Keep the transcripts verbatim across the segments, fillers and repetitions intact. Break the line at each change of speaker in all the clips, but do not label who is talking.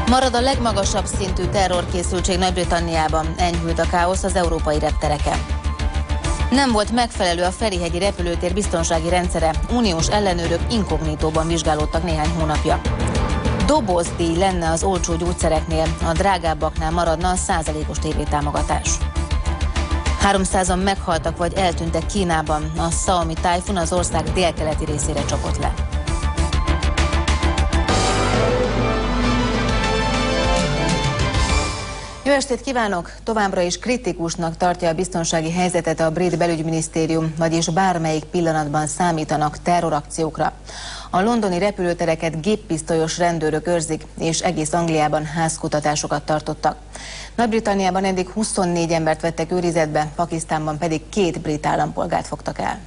Marad a legmagasabb szintű terrorkészültség Nagy-Britanniában, enyhült a káosz az európai reptereken. Nem volt megfelelő a Ferihegyi repülőtér biztonsági rendszere, uniós ellenőrök inkognitóban vizsgálódtak néhány hónapja. Dobozdíj lenne az olcsó gyógyszereknél, a drágábbaknál maradna a százalékos tévétámogatás. háromszázan meghaltak vagy eltűntek Kínában, a Szaomi tájfun az ország délkeleti részére csapott le. Jó estét kívánok! Továbbra is kritikusnak tartja a biztonsági helyzetet a brit belügyminisztérium, vagyis bármelyik pillanatban számítanak terrorakciókra. A londoni repülőtereket géppisztolyos rendőrök őrzik, és egész Angliában házkutatásokat tartottak. Nagy-Britanniában eddig huszonnégy embert vettek őrizetbe, Pakisztánban pedig két brit állampolgárt fogtak el.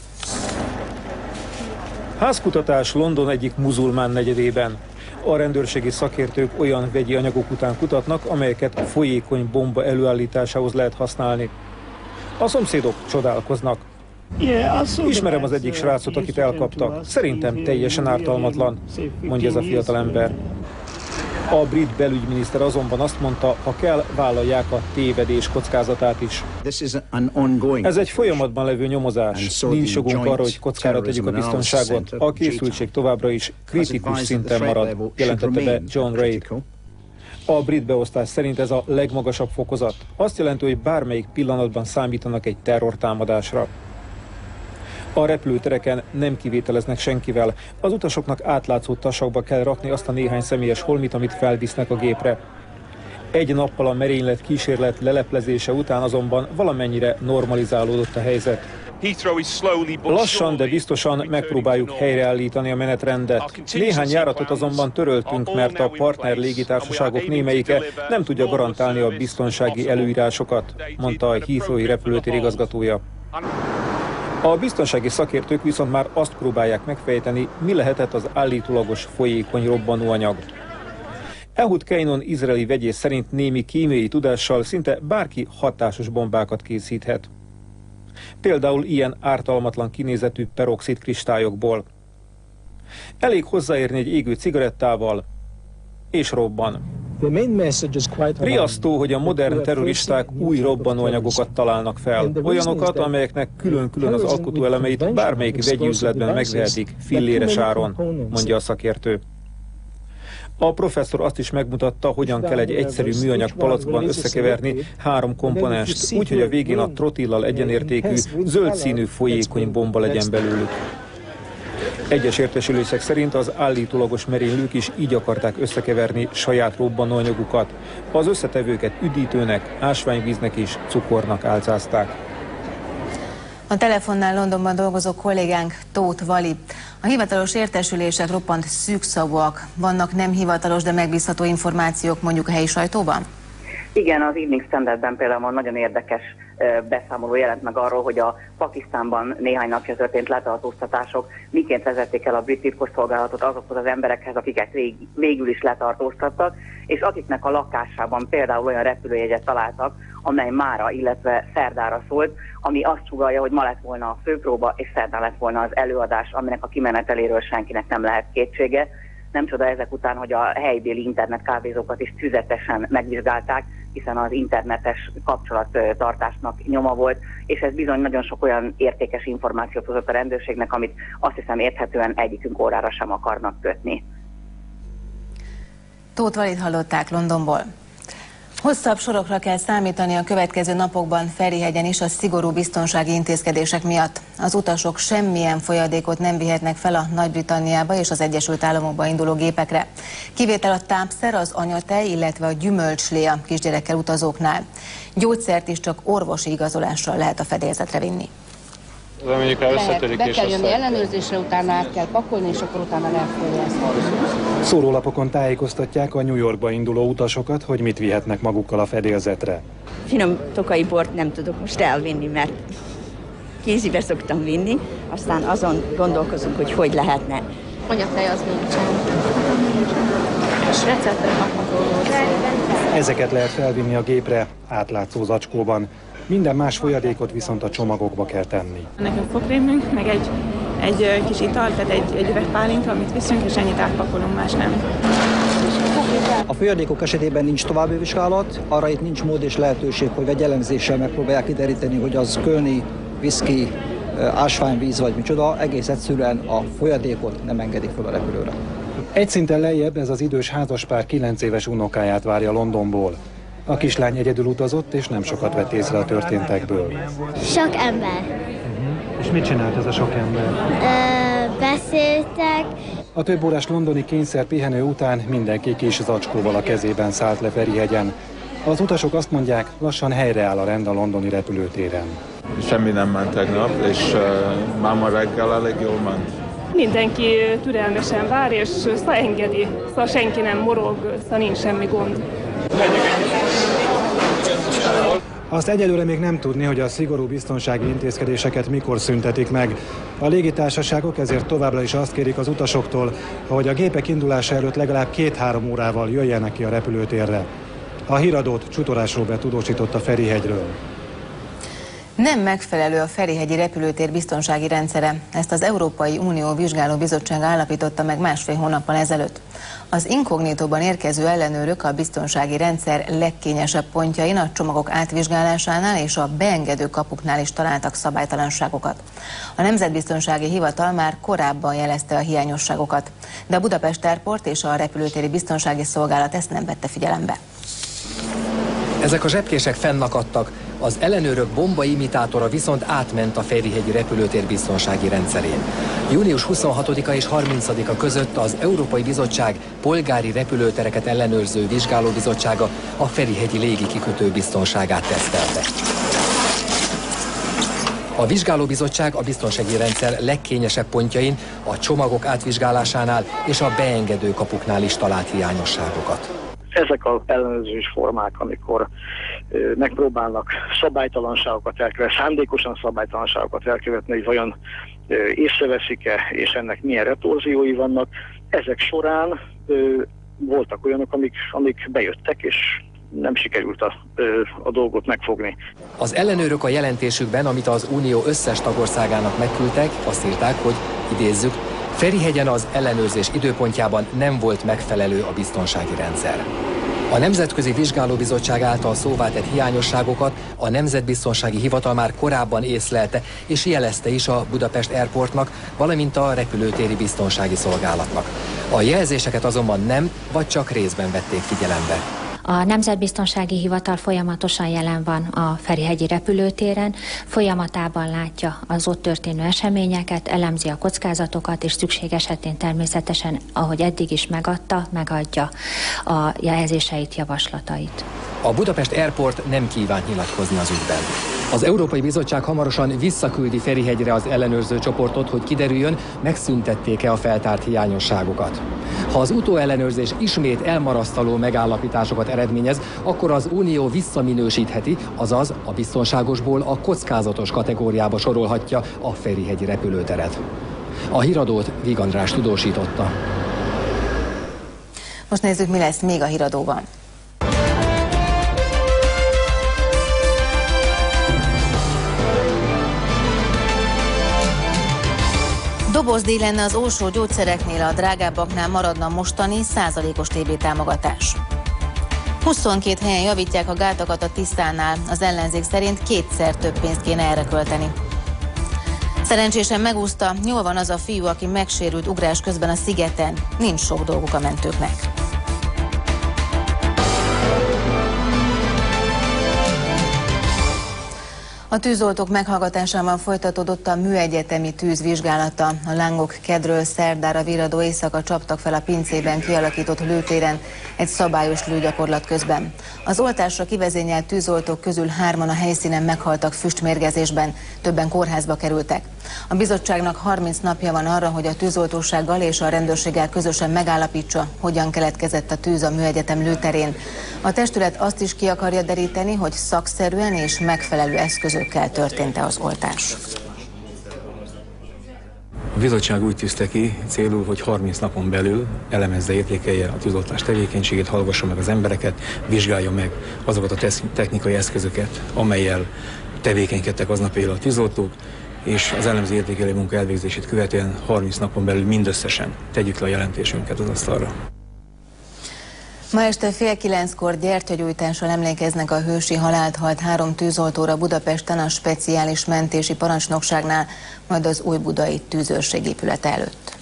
Házkutatás London egyik muzulmán negyedében. A rendőrségi szakértők olyan vegyi anyagok után kutatnak, amelyeket folyékony bomba előállításához lehet használni. A szomszédok csodálkoznak. Ismerem az egyik srácot, akit elkaptak. Szerintem teljesen ártalmatlan, mondja ez a fiatalember. A brit belügyminiszter azonban azt mondta, ha kell, vállalják a tévedés kockázatát is. Ez egy folyamatban levő nyomozás. Nincs jogunk arra, hogy kockára tegyük a biztonságot. A készültség továbbra is kritikus szinten marad, jelentette be John Reid. A brit beosztás szerint ez a legmagasabb fokozat. Azt jelenti, hogy bármelyik pillanatban számítanak egy terrortámadásra. A repülőtereken nem kivételeznek senkivel. Az utasoknak átlátszó tasakba kell rakni azt a néhány személyes holmit, amit felvisznek a gépre. Egy nappal a merénylet kísérlet leleplezése után azonban valamennyire normalizálódott a helyzet. Lassan, de biztosan megpróbáljuk helyreállítani a menetrendet. Néhány járatot azonban töröltünk, mert a partner légitársaságok némelyike nem tudja garantálni a biztonsági előírásokat, mondta a Heathrow-i repülőtér igazgatója. A biztonsági szakértők viszont már azt próbálják megfejteni, mi lehetett az állítólagos folyékony robbanóanyag. Ehud Keinon izraeli vegyész szerint némi kémiai tudással szinte bárki hatásos bombákat készíthet. Például ilyen ártalmatlan kinézetű peroxid kristályokból. Elég hozzáérni egy égő cigarettával, és robban. Riasztó, hogy a modern terroristák új robbanóanyagokat találnak fel. Olyanokat, amelyeknek külön-külön az alkotóelemeit bármelyik vegyi üzletben megvehetik filléres áron, mondja a szakértő. A professzor azt is megmutatta, hogyan kell egy egyszerű műanyag palackban összekeverni három komponenst, úgy, hogy a végén a trotillal egyenértékű, zöld színű folyékony bomba legyen belőlük. Egyes értesülések szerint az állítólagos merénylők is így akarták összekeverni saját robbanóanyagukat. Az összetevőket üdítőnek, ásványvíznek és cukornak álcázták.
A telefonnál Londonban dolgozó kollégánk Tóth Vali. A hivatalos értesülések roppant szűkszavúak. Vannak nem hivatalos, de megbízható információk mondjuk a helyi sajtóban?
Igen, az Evening Standardben például nagyon érdekes beszámoló jelent meg arról, hogy a Pakisztánban néhány napja történt letartóztatások miként vezették el a brit titkosszolgálatot azokhoz az emberekhez, akiket végül is letartóztattak, és akiknek a lakásában például olyan repülőjegyet találtak, amely mára, illetve szerdára szólt, ami azt sugallja, hogy ma lett volna a főpróba, és szerdán lett volna az előadás, aminek a kimeneteléről senkinek nem lehet kétsége. Nem csoda ezek után, hogy a helybéli internetkávézókat is tüzetesen megvizsgálták, hiszen az internetes kapcsolattartásnak nyoma volt, és ez bizony nagyon sok olyan értékes információt hozott a rendőrségnek, amit azt hiszem érthetően egyikünk órára sem akarnak kötni.
Tóth Valit hallották Londonból. Hosszabb sorokra kell számítani a következő napokban Ferihegyen is a szigorú biztonsági intézkedések miatt. Az utasok semmilyen folyadékot nem vihetnek fel a Nagy-Britanniába és az Egyesült Államokba induló gépekre. Kivétel a tápszer, az anyatej, illetve a gyümölcslé a kisgyerekkel utazóknál. Gyógyszert is csak orvosi igazolással lehet a fedélzetre vinni.
Lehet, be kell jönni ellenőrzésre, utána át kell pakolni, és akkor utána elfogyasztani.
Szórólapokon tájékoztatják a New Yorkba induló utasokat, hogy mit vihetnek magukkal a fedélzetre.
Finom tokai bort nem tudok most elvinni, mert kézibe szoktam vinni, aztán azon gondolkozunk, hogy hogy lehetne.
Anyatej az nincsen. És receptre kapható.
Ezeket lehet felvinni a gépre átlátszó zacskóban. Minden más folyadékot viszont a csomagokba kell tenni.
Nekünk fogkrémünk, meg egy, egy kis ital, tehát egy, egy üveg pálinka, amit viszünk, és ennyit átpakolunk, más nem. A folyadékok esetében nincs további vizsgálat, arra itt nincs mód és lehetőség, hogy vegyelemzéssel megpróbálják kideríteni, hogy az kölni, viszki, ásványvíz vagy micsoda, egész egyszerűen a folyadékot nem engedik fel a repülőre.
Egy szinten lejjebb ez az idős házaspár kilenc éves unokáját várja Londonból. A kislány egyedül utazott, és nem sokat vett észre a történtekből.
Sok ember.
Uh-huh. És mit csinált ez a sok ember?
Ö, beszéltek.
A több órás londoni kényszer pihenő után mindenki kis zacskóval a kezében szállt le Ferihegyen. Az utasok azt mondják, lassan helyreáll a rend a londoni repülőtéren.
Semmi nem ment tegnap, és uh, máma reggel elég jól ment.
Mindenki türelmesen vár, és szóval engedi. Szóval senki nem morog, szóval nincs semmi gond.
Azt egyelőre még nem tudni, hogy a szigorú biztonsági intézkedéseket mikor szüntetik meg. A légitársaságok ezért továbbra is azt kérik az utasoktól, hogy a gépek indulása előtt legalább két-három órával jöjjenek ki a repülőtérre. A híradót Csutorás Róbert tudósított a Ferihegyről.
Nem megfelelő a ferihegyi repülőtér biztonsági rendszere. Ezt az Európai Unió Vizsgáló Bizottsága állapította meg másfél hónappal ezelőtt. Az inkognitóban érkező ellenőrök a biztonsági rendszer legkényesebb pontjain, a csomagok átvizsgálásánál és a beengedő kapuknál is találtak szabálytalanságokat. A Nemzetbiztonsági Hivatal már korábban jelezte a hiányosságokat, de a Budapest Airport és a Repülőtéri Biztonsági Szolgálat ezt nem vette figyelembe.
Ezek a zsebkések fennakadtak, az ellenőrök bombaimitátora viszont átment a ferihegyi repülőtér biztonsági rendszerén. június huszonhatodika és harmincadika között az Európai Bizottság polgári repülőtereket ellenőrző vizsgálóbizottsága a ferihegyi légikikötő biztonságát tesztelte. A vizsgálóbizottság a biztonsági rendszer legkényesebb pontjain, a csomagok átvizsgálásánál és a beengedő kapuknál is talált hiányosságokat.
Ezek az ellenőrzés formák, amikor ö, megpróbálnak szabálytalanságokat elkövetni, szándékosan szabálytalanságokat elkövetni, hogy vajon ö, észreveszik-e, és ennek milyen retorziói vannak. Ezek során ö, voltak olyanok, amik, amik bejöttek, és nem sikerült a, ö, a dolgot megfogni.
Az ellenőrök a jelentésükben, amit az Unió összes tagországának megküldtek, azt írták, hogy idézzük, Ferihegyen az ellenőrzés időpontjában nem volt megfelelő a biztonsági rendszer. A Nemzetközi Vizsgálóbizottság által szóvátett hiányosságokat a Nemzetbiztonsági Hivatal már korábban észlelte és jelezte is a Budapest Airportnak, valamint a Repülőtéri Biztonsági Szolgálatnak. A jelzéseket azonban nem, vagy csak részben vették figyelembe.
A Nemzetbiztonsági Hivatal folyamatosan jelen van a ferihegyi repülőtéren, folyamatában látja az ott történő eseményeket, elemzi a kockázatokat, és szükség esetén természetesen, ahogy eddig is megadta, megadja a jelzéseit, javaslatait.
A Budapest Airport nem kíván nyilatkozni az ügyben. Az Európai Bizottság hamarosan visszaküldi Ferihegyre az ellenőrző csoportot, hogy kiderüljön, megszüntették-e a feltárt hiányosságokat. Ha az utóellenőrzés ismét elmarasztaló megállapításokat eredményez, akkor az Unió visszaminősítheti, azaz a biztonságosból a kockázatos kategóriába sorolhatja a ferihegyi repülőteret. A híradót Víg András tudósította.
Most nézzük, mi lesz még a híradóban. Dobozdíj lenne az olcsó gyógyszereknél, a drágábbaknál maradna mostani százalékos té bé támogatás. huszonkét helyen javítják a gátakat a Tisztánál, az ellenzék szerint kétszer több pénzt kéne erre költeni. Szerencsésen megúszta, jól van az a fiú, aki megsérült ugrás közben a szigeten, nincs sok dolguk a mentőknek. A tűzoltók meghallgatásában folytatódott a műegyetemi tűzvizsgálata. A lángok kedről szerdára virradó éjszaka csaptak fel a pincében kialakított lőtéren egy szabályos lőgyakorlat közben. Az oltásra kivezényelt tűzoltók közül hárman a helyszínen meghaltak füstmérgezésben, többen kórházba kerültek. A bizottságnak harminc napja van arra, hogy a tűzoltósággal és a rendőrséggel közösen megállapítsa, hogyan keletkezett a tűz a műegyetem lőterén. A testület azt is ki akarja deríteni, hogy szakszerűen és megfelelő eszközökkel történt-e az oltás.
A bizottság úgy tűzte ki célul, hogy harminc napon belül elemezze, értékelje a tűzoltás tevékenységét, hallgassa meg az embereket, vizsgálja meg azokat a technikai eszközöket, amellyel tevékenykedtek aznap éjjel a tűzoltók, és az elemző értékelő munka elvégzését követően harminc napon belül mindösszesen tegyük le a jelentésünket az asztalra.
Ma este fél kilenckor gyertyagyújtással emlékeznek a hősi halált halt három tűzoltóra Budapesten a speciális mentési parancsnokságnál, majd az újbudai tűzőrségépület előtt.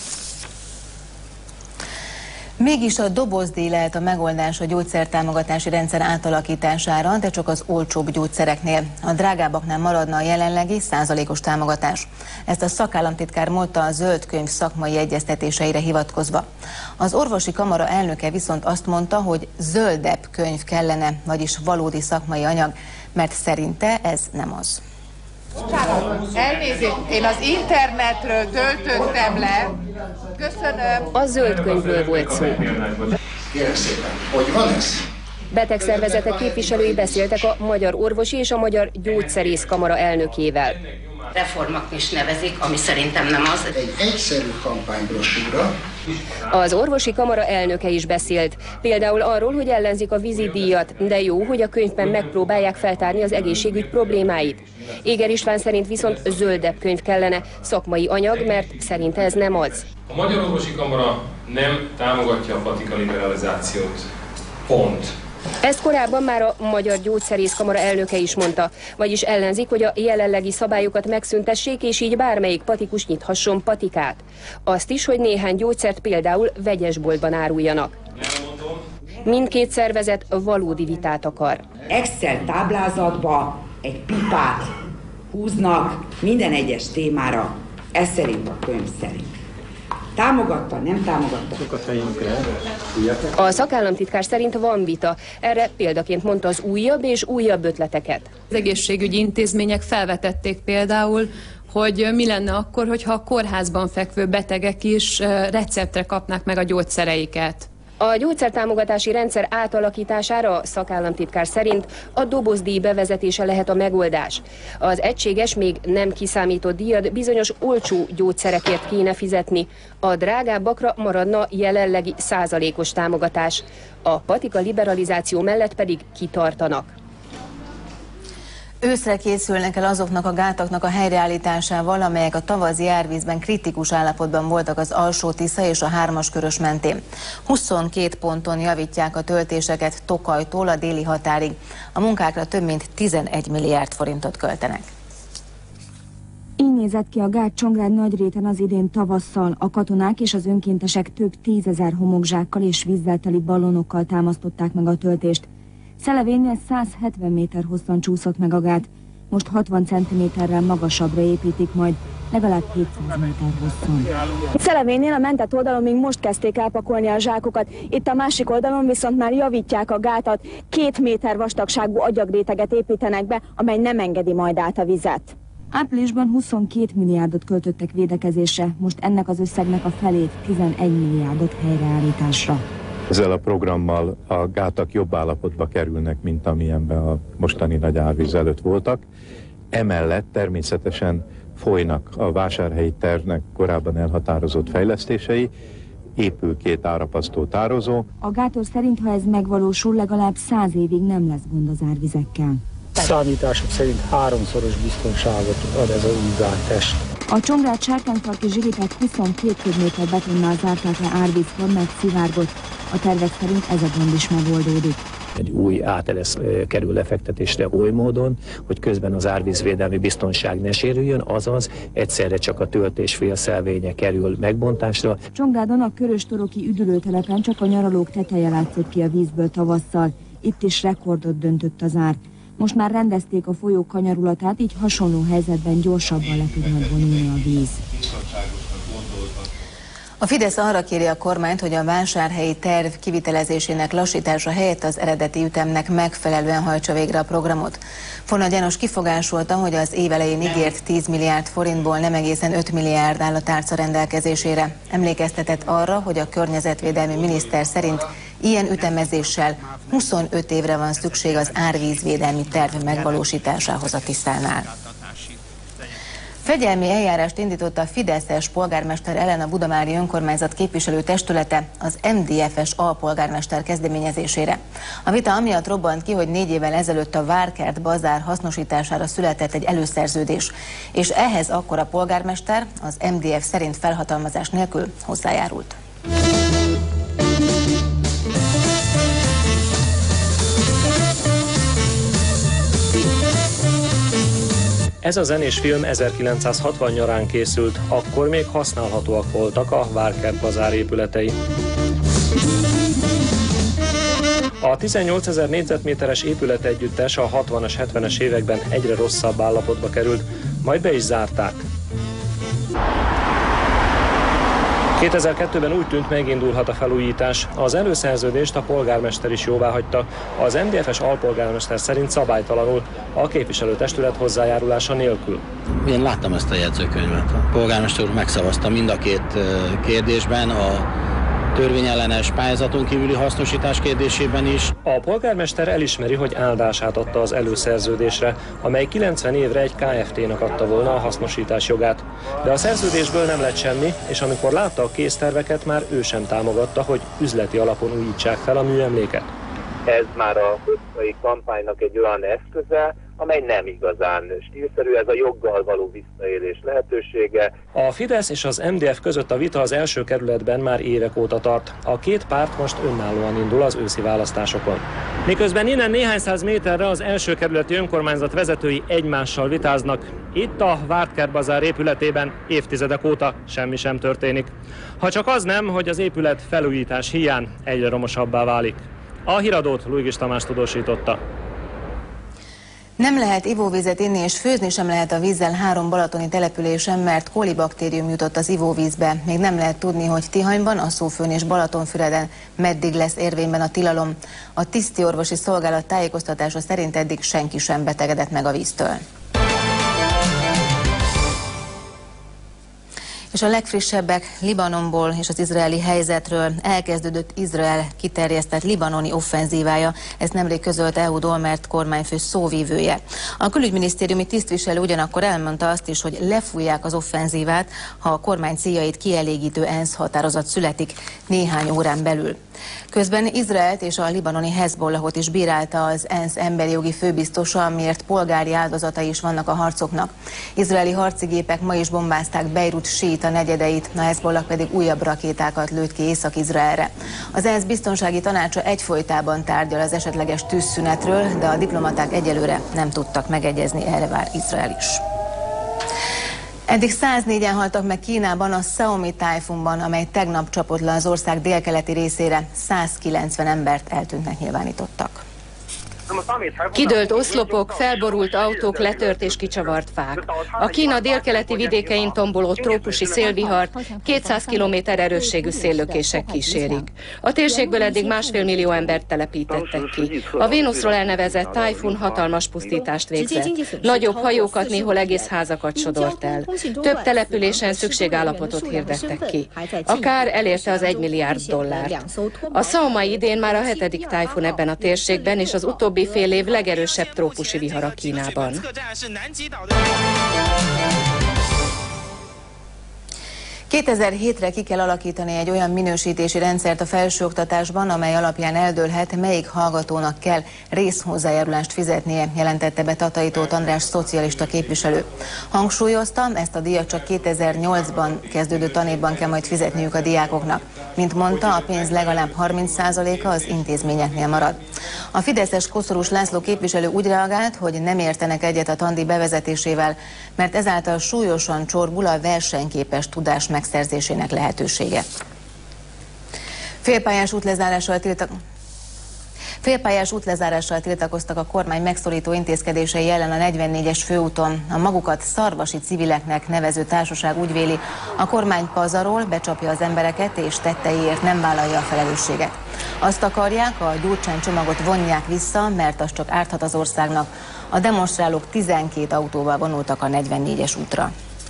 Mégis a dobozdíj lehet a megoldás a gyógyszertámogatási rendszer átalakítására, de csak az olcsóbb gyógyszereknél. A drágábbaknál maradna a jelenlegi százalékos támogatás. Ezt a szakállamtitkár mondta a Zöld Könyv szakmai egyeztetéseire hivatkozva. Az orvosi kamara elnöke viszont azt mondta, hogy zöldebb könyv kellene, vagyis valódi szakmai anyag, mert szerinte ez nem az.
Elnézést, én az internetről töltöttem le. Köszönöm.
A zöld könyvről volt szó.
Kérem szépen, hogy van ez?
Betegszervezetek képviselői beszéltek a Magyar Orvosi és a Magyar Gyógyszerész Kamara elnökével.
Reformnak is nevezik, ami szerintem nem az.
Egy egyszerű kampánybrossúra.
Az orvosi kamara elnöke is beszélt. Például arról, hogy ellenzik a vízidíjat, de jó, hogy a könyvben megpróbálják feltárni az egészségügy problémáit. Éger István szerint viszont zöldebb könyv kellene, szakmai anyag, mert szerinte ez nem az.
A Magyar Orvosi Kamara nem támogatja a patika liberalizációt. Pont.
Ezt korábban már a Magyar Gyógyszerész Kamara elnöke is mondta, vagyis ellenzik, hogy a jelenlegi szabályokat megszüntessék, és így bármelyik patikus nyithasson patikát. Azt is, hogy néhány gyógyszert például vegyesboltban áruljanak. Mindkét szervezet valódi vitát akar.
Excel táblázatba egy pipát húznak minden egyes témára, ez szerint a könyv szerint. Támogatta, nem támogatta.
A szakállamtitkár szerint van vita. Erre példaként mondta az újabb és újabb ötleteket.
Az egészségügyi intézmények felvetették például, hogy mi lenne akkor, hogyha a kórházban fekvő betegek is receptre kapnák meg a gyógyszereiket.
A gyógyszertámogatási rendszer átalakítására a szakállamtitkár szerint a dobozdíj bevezetése lehet a megoldás. Az egységes, még nem kiszámított díjat bizonyos olcsó gyógyszerekért kéne fizetni, a drágábbakra maradna jelenlegi százalékos támogatás. A patika liberalizáció mellett pedig kitartanak.
Őszre készülnek el azoknak a gátaknak a helyreállításával, amelyek a tavazi árvízben kritikus állapotban voltak az Alsó-Tisza és a Hármaskörös mentén. huszonkét ponton javítják a töltéseket Tokajtól a déli határig. A munkákra több mint tizenegy milliárd forintot költenek.
Így nézett ki a gát Csongrád Nagyréten az idén tavasszal. A katonák és az önkéntesek több tízezer homokzsákkal és vízzel teli ballonokkal támasztották meg a töltést. Szelevénnél száz hetven méter hosszan csúszott meg a gát, most hatvan centiméterrel magasabbra építik majd, legalább hétszáz méter hosszon.
Szelevénnél a mentett oldalon még most kezdték elpakolni a zsákokat, itt a másik oldalon viszont már javítják a gátat, két méter vastagságú agyagréteget építenek be, amely nem engedi majd át a vizet.
Áprilisban huszonkét milliárdot költöttek védekezésre, most ennek az összegnek a felét, tizenegy milliárdot helyreállításra.
Ezzel a programmal a gátak jobb állapotba kerülnek, mint amilyenben a mostani nagy árvíz előtt voltak. Emellett természetesen folynak a vásárhelyi tervnek korábban elhatározott fejlesztései, épül két árapasztó tározó.
A gátor szerint, ha ez megvalósul, legalább száz évig nem lesz gond az árvizekkel.
Számítások szerint háromszoros biztonságot ad ez a új gáttest.
A Csongrád Sárkányparki zsilipet huszonkét köbméter betonnal zárták le árvízkor, mert szivárgott. A tervek szerint ez a gond is megoldódik.
Egy új átelesz kerül lefektetésre oly módon, hogy közben az árvízvédelmi biztonság ne sérüljön, azaz egyszerre csak a töltés félszelvénye kerül megbontásra.
Csongrádon a Körös-toroki üdülőtelepen csak a nyaralók teteje látszott ki a vízből tavasszal. Itt is rekordot döntött az ár. Most már rendezték a folyó kanyarulatát, így hasonló helyzetben gyorsabban le tudnak vonulni a víz.
A Fidesz arra kéri a kormányt, hogy a vásárhelyi terv kivitelezésének lassítása helyett az eredeti ütemnek megfelelően hajtsa végre a programot. Forna János kifogásolta, hogy az év elején ígért tíz milliárd forintból nem egészen öt milliárd áll a tárca rendelkezésére. Emlékeztetett arra, hogy a környezetvédelmi miniszter szerint ilyen ütemezéssel huszonöt évre van szükség az árvízvédelmi terv megvalósításához a Tiszánál. Fegyelmi eljárást indított a fideszes polgármester ellen a Budamári Önkormányzat képviselő testülete az em dé ef es alpolgármester kezdeményezésére. A vita amiatt robbant ki, hogy négy évvel ezelőtt a Várkert bazár hasznosítására született egy előszerződés, és ehhez akkor a polgármester az em dé ef szerint felhatalmazás nélkül hozzájárult.
Ez a zenés film ezerkilencszázhatvan nyarán készült, akkor még használhatóak voltak a Várkert bazár épületei. A tizennyolcezer négyzetméteres épületegyüttes a hatvanas, hetvenes években egyre rosszabb állapotba került, majd be is zárták. kétezer-kettőben úgy tűnt, megindulhat a felújítás. Az előszerződést a polgármester is jóváhagyta. Az em dé ef-es alpolgármester szerint szabálytalanul, a képviselőtestület hozzájárulása nélkül.
Én láttam ezt a jegyzőkönyvet. A polgármester úr megszavazta mind a két kérdésben, a törvényellenes pályázaton kívüli hasznosítás kérdésében is.
A polgármester elismeri, hogy áldását adta az előszerződésre, amely kilencven évre egy ká ef té-nak adta volna a hasznosítás jogát. De a szerződésből nem lett semmi, és amikor látta a készterveket, már ő sem támogatta, hogy üzleti alapon újítsák fel a műemléket.
Ez már a politikai kampánynak egy olyan eszköze, amely nem igazán stílszerű, ez a joggal való visszaélés lehetősége.
A Fidesz és az em dé ef között a vita az első kerületben már évek óta tart. A két párt most önállóan indul az őszi választásokon. Miközben innen néhány száz méterre az első kerületi önkormányzat vezetői egymással vitáznak, itt a Várkert bazár épületében évtizedek óta semmi sem történik. Ha csak az nem, hogy az épület felújítás hiány egyre romosabbá válik. A híradót Luigis Tamás tudósította.
Nem lehet ivóvizet inni és főzni sem lehet a vízzel három balatoni településen, mert kolibaktérium jutott az ivóvízbe. Még nem lehet tudni, hogy Tihanyban, Asszófőn és Balatonfüreden meddig lesz érvényben a tilalom. A tisztiorvosi szolgálat tájékoztatása szerint eddig senki sem betegedett meg a víztől. És a legfrissebbek Libanonból és az izraeli helyzetről. Elkezdődött Izrael kiterjesztett libanoni offenzívája, ezt nemrég közölte é u Dolmert kormányfő szóvívője. A külügyminisztériumi tisztviselő ugyanakkor elmondta azt is, hogy lefújják az offenzívát, ha a kormány céljait kielégítő ENSZ határozat születik néhány órán belül. Közben Izraelt és a libanoni Hezbollahot is bírálta az ENSZ emberi jogi főbiztosa, miért polgári áldozatai is vannak a harcoknak. Izraeli harci gépek ma is bombázták Beirut síita negyedeit, a Hezbollah pedig újabb rakétákat lőtt ki Észak-Izraelre. Az ENSZ biztonsági tanácsa egyfolytában tárgyal az esetleges tűzszünetről, de a diplomaták egyelőre nem tudtak megegyezni, erre vár Izrael is. Eddig száznégyen haltak meg Kínában a Xiaomi tájfunban, amely tegnap csapott le az ország délkeleti részére. százkilencven embert eltűntnek nyilvánítottak.
Kidőlt oszlopok, felborult autók, letört és kicsavart fák. A Kína délkeleti vidékein tomboló trópusi szélvihart kétszáz kilométer erősségű széllökések kísérik. A térségből eddig másfél millió embert telepítettek ki. A Vénuszról elnevezett tájfun hatalmas pusztítást végzett. Nagyobb hajókat, néhol egész házakat sodort el. Több településen szükségállapotot hirdettek ki. A kár elérte az egy milliárd dollárt. A Xiaomi idén már a hetedik tájfun ebben a térségben, és az utóbbi fél év legerősebb trópusi vihara Kínában.
kétezer-hétre ki kell alakítani egy olyan minősítési rendszert a felsőoktatásban, amely alapján eldőlhet, melyik hallgatónak kell részhozzájárulást fizetnie, jelentette be Tatai Tóth András szocialista képviselő. Hangsúlyozta, ezt a díjat csak kétezer-nyolcban kezdődő tanévban kell majd fizetniük a diákoknak. Mint mondta, a pénz legalább harminc százaléka az intézményeknél marad. A fideszes Koszorús László képviselő úgy reagált, hogy nem értenek egyet a tandíj bevezetésével, mert ezáltal súlyosan csorbul a versenyképes tudás megszerzésének lehetősége. Félpályás útlezárással tiltak... Félpályás útlezárással tiltakoztak a kormány megszorító intézkedései ellen a negyvennégyes főúton. A magukat szarvasi civileknek nevező társaság úgy véli, a kormány pazarol, becsapja az embereket és tetteiért nem vállalja a felelősséget. Azt akarják, a Gyurcsány csomagot vonják vissza, mert az csak árthat az országnak. A demonstrálók tizenkét autóval vonultak a negyvennégyes útra.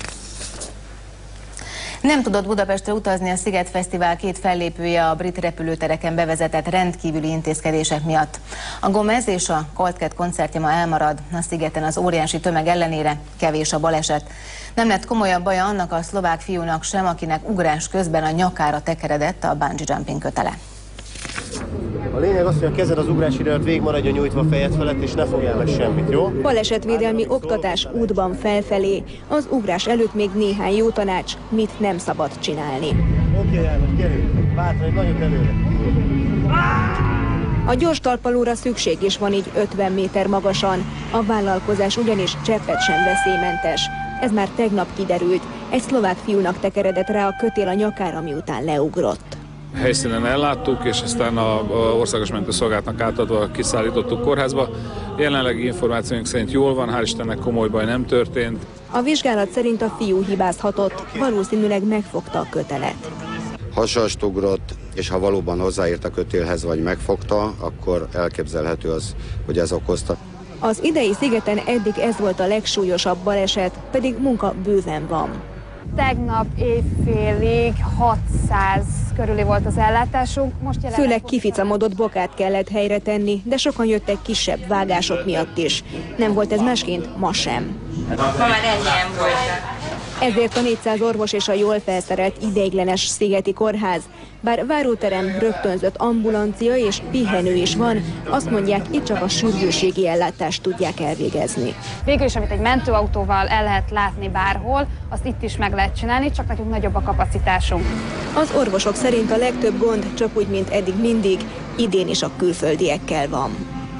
Nem tudott Budapestre utazni a Sziget Fesztivál két fellépője a brit repülőtereken bevezetett rendkívüli intézkedések miatt. A Gomez és a Cold Cat koncertje ma elmarad, a szigeten az óriási tömeg ellenére kevés a baleset. Nem lett komolyabb baja annak a szlovák fiúnak sem, akinek ugrás közben a nyakára tekeredett a bungee jumping kötele.
A lényeg az, hogy a kezed az ugrási előtt végig maradjon nyújtva a fejed felett, és ne fogjál meg semmit, jó?
Balesetvédelmi oktatás útban felfelé. Az ugrás előtt még néhány jó tanács, mit nem szabad csinálni.
Oké, János, gyerünk! Bátran, egy nagyot előre!
A gyors talpalóra szükség is van így ötven méter magasan. A vállalkozás ugyanis cseppet sem veszélymentes. Ez már tegnap kiderült. Egy szlovák fiúnak tekeredett rá a kötél a nyakára, miután leugrott.
Helyszínen elláttuk, és aztán a, a országos mentőszolgálatnak átadva kiszállítottuk kórházba. Jelenlegi információink szerint jól van, hál' Istennek komoly baj nem történt.
A vizsgálat szerint a fiú hibázhatott, valószínűleg megfogta a kötelet.
Hasast ugrott, és ha valóban hozzáért a kötélhez vagy megfogta, akkor elképzelhető az, hogy ez okozta.
Az idei szigeten eddig ez volt a legsúlyosabb baleset, pedig munka bőven van.
Tegnap évfélig hatszáz körüli volt az ellátásunk. Most
Főleg kificamodott bokát kellett helyre tenni, de sokan jöttek kisebb vágások miatt is. Nem volt ez másként, ma sem.
Ma már ennyien voltak.
Ezért a négyszáz orvos és a jól felszerelt ideiglenes szigeti kórház. Bár váróterem, rögtönzött ambulancia és pihenő is van, azt mondják, itt csak a sürgősségi ellátást tudják elvégezni.
Végül is, amit egy mentőautóval el lehet látni bárhol, azt itt is meg lehet csinálni, csak nekünk nagyobb a kapacitásunk.
Az orvosok szerint a legtöbb gond, csak úgy, mint eddig mindig, idén is a külföldiekkel van.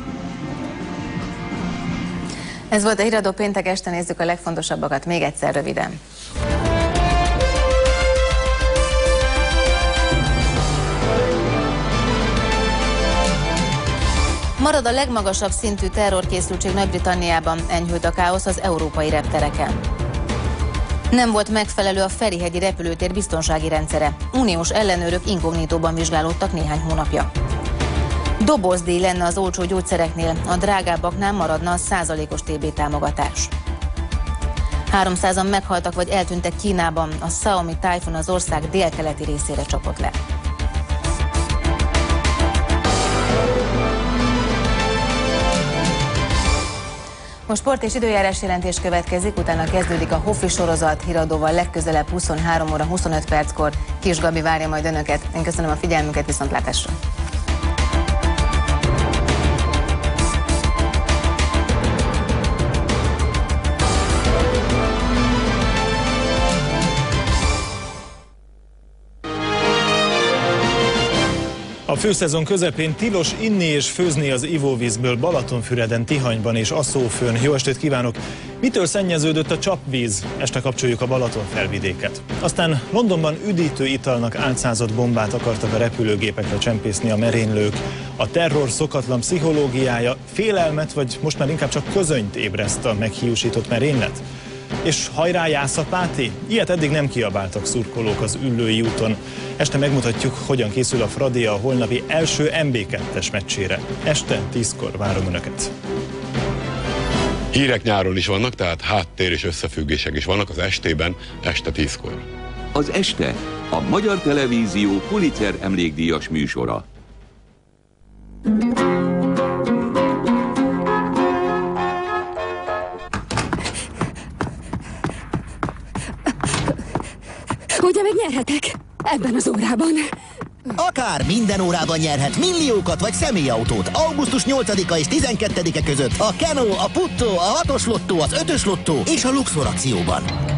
Ez volt a Híradó péntek este, nézzük a legfontosabbakat még egyszer röviden. Marad a legmagasabb szintű terrorkészültség Nagy-Britanniában, enyhült a káosz az európai reptereken. Nem volt megfelelő a Ferihegyi repülőtér biztonsági rendszere. Uniós ellenőrök inkognitóban vizsgálódtak néhány hónapja. Dobozdíj lenne az olcsó gyógyszereknél, a drágábbaknál maradna a százalékos té bé támogatás. háromszázan meghaltak vagy eltűntek Kínában, a Xiaomi tájfun az ország délkeleti részére csapott le. Most sport és időjárás jelentés következik, utána kezdődik a Hoffi sorozat, Híradóval legközelebb huszonhárom óra huszonöt perckor. Kis Gabi várja majd önöket. Én köszönöm a figyelmüket, viszontlátásra!
A főszezon közepén tilos inni és főzni az ivóvízből Balatonfüreden, Tihanyban és Asszófőn. Jó estét kívánok! Mitől szennyeződött a csapvíz? Este kapcsoljuk a Balaton felvidéket. Aztán Londonban üdítő italnak álcázott bombát akartak a repülőgépekre csempészni a merénylők. A terror szokatlan pszichológiája félelmet, vagy most már inkább csak közönyt ébreszt a meghiúsított merénylet? És hajrá Jászapáti? Ilyet eddig nem kiabáltak szurkolók az Üllői úton. Este megmutatjuk, hogyan készül a Fradi a holnapi első em bé kettes meccsére. Este tízkor várom Önöket.
Hírek nyáron is vannak, tehát háttér és összefüggések is vannak az estében, este tízkor.
Az este a Magyar Televízió Pulitzer emlékdíjas műsora.
Ugye még nyerhetek ebben az órában?
Akár minden órában nyerhet milliókat vagy személyautót. augusztus nyolcadika és tizenkettedike között a Kenó, a Putto, a hatos lottó, az ötös lottó és a Luxor akcióban.